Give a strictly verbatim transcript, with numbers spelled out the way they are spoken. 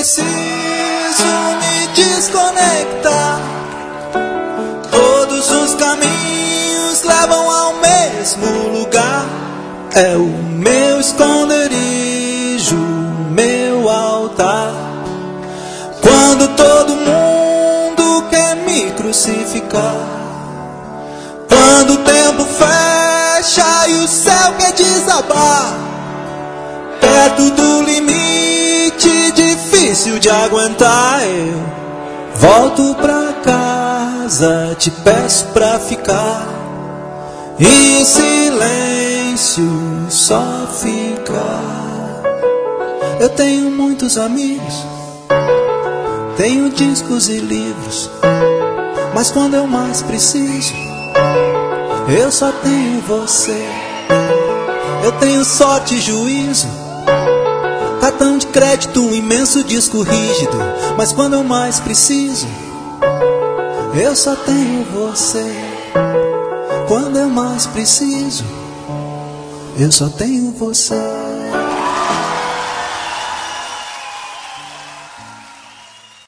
preciso me desconectar. Todos os caminhos levam ao mesmo lugar. É o meu esconderijo, meu altar. Quando todo mundo quer me crucificar, quando o tempo fecha e o céu quer desabar, perto do limite difícil de aguentar, eu volto pra casa, te peço pra ficar em silêncio, só ficar. Eu tenho muitos amigos, tenho discos e livros, mas quando eu mais preciso, eu só tenho você. Eu tenho sorte e juízo, cartão de crédito, um imenso disco rígido, mas quando eu mais preciso, eu só tenho você. Quando eu mais preciso, eu só tenho você.